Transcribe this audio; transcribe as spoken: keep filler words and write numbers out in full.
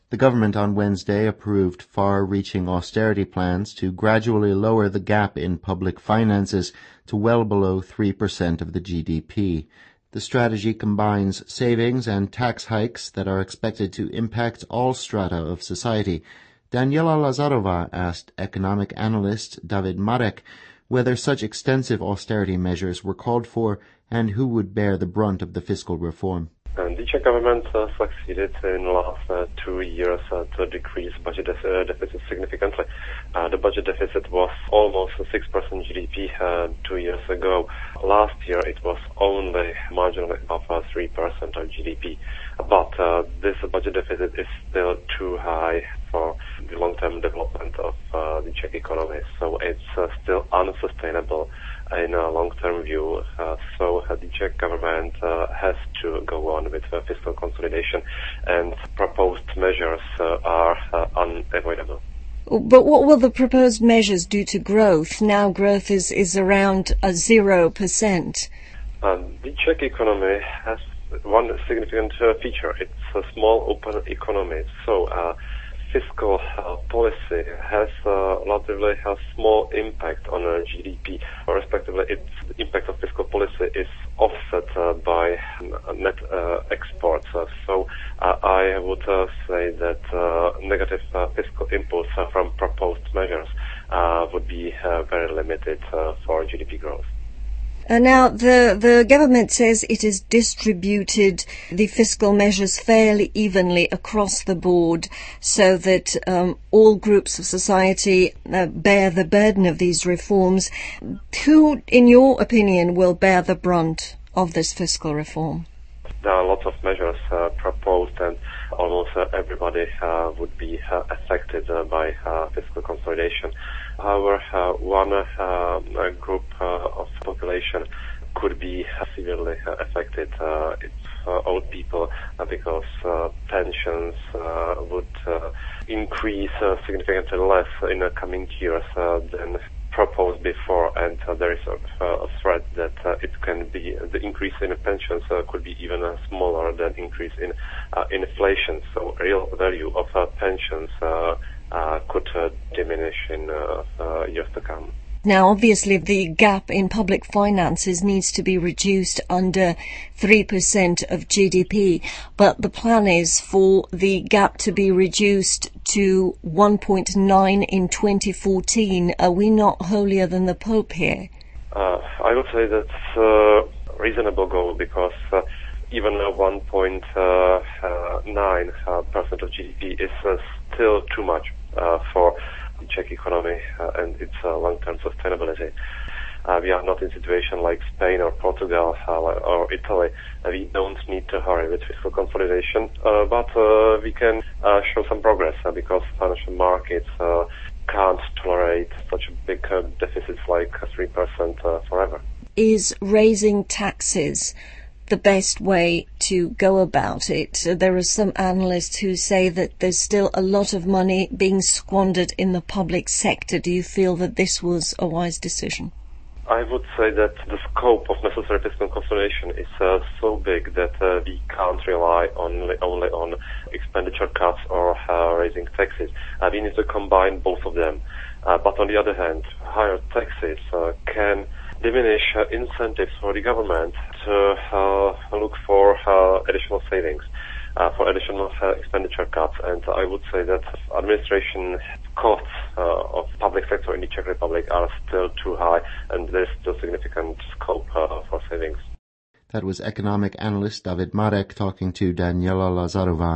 The government on Wednesday approved far-reaching austerity plans to gradually lower the gap in public finances to well below three percent of the G D P. The strategy combines savings and tax hikes that are expected to impact all strata of society. Daniela Lazarova asked economic analyst David Marek whether such extensive austerity measures were called for and who would bear the brunt of the fiscal reform. And the Czech government uh, succeeded in the last uh, two years uh, to decrease budget def- uh, deficit significantly. Uh, the budget deficit was almost six percent G D P uh, two years ago. Last year it was only marginally above uh, three percent of G D P. But uh, this budget deficit is still too high for the long-term development of uh, the Czech economy. So it's uh, still unsustainable in a long-term view. Uh, so uh, the Czech government uh, has to go on with uh, fiscal consolidation, and proposed measures uh, are uh, unavoidable. But what will the proposed measures do to growth? Now growth is, is around a zero percent. Um, the Czech economy has one significant uh, feature. It's a small open economy. So uh, fiscal uh, policy has uh, relatively a small impact on uh, G D P. Or respectively, its the impact of fiscal policy is offset uh, by uh, net uh, exports. Uh, so uh, I would uh, say that uh, negative uh, fiscal inputs uh, from proposed measures uh, would be uh, very limited uh, for G D P growth. Uh, now, the, the government says it has distributed the fiscal measures fairly evenly across the board so that um, all groups of society uh, bear the burden of these reforms. Who, in your opinion, will bear the brunt of this fiscal reform? There are lots of measures uh, proposed, and almost uh, everybody uh, would be uh, affected uh, by uh, fiscal consolidation. However, uh, one uh, group uh, of population could be severely uh, affected. Uh, it's uh, old people, uh, because uh, pensions uh, would uh, increase uh, significantly less in the coming years uh, than proposed before, and uh, there is a, a threat that uh, it can be the increase in pensions uh, could be even uh, smaller than increase in uh, inflation. So real value of uh, pensions uh, uh, could uh, diminish in uh, uh, years to come. Now, obviously, the gap in public finances needs to be reduced under three percent of G D P, but the plan is for the gap to be reduced to one point nine in twenty fourteen. Are we not holier than the Pope here? Uh, I would say that's a reasonable goal, because uh, even uh, one point nine percent of G D P is uh, still too much uh, for the Czech economy uh, and its uh, long-term sustainability. Uh, we are not in a situation like Spain or Portugal uh, or Italy. Uh, we don't need to hurry with fiscal consolidation, uh, but uh, we can uh, show some progress uh, because financial markets uh, can't tolerate such big uh, deficits like three percent uh, forever. Is raising taxes the best way to go about it? There are some analysts who say that there's still a lot of money being squandered in the public sector. Do you feel that this was a wise decision? I would say that the scope of necessary fiscal consolidation is uh, so big that uh, we can't rely only, only on expenditure cuts or uh, raising taxes. Uh, we need to combine both of them. Uh, but on the other hand, higher taxes uh, can diminish uh, incentives for the government to uh, look for uh, additional savings, uh, for additional uh, expenditure cuts. And I would say that administration costs uh, of public sector in the Czech Republic are still too high, and there's still significant scope uh, for savings. That was economic analyst David Marek talking to Daniela Lazarova.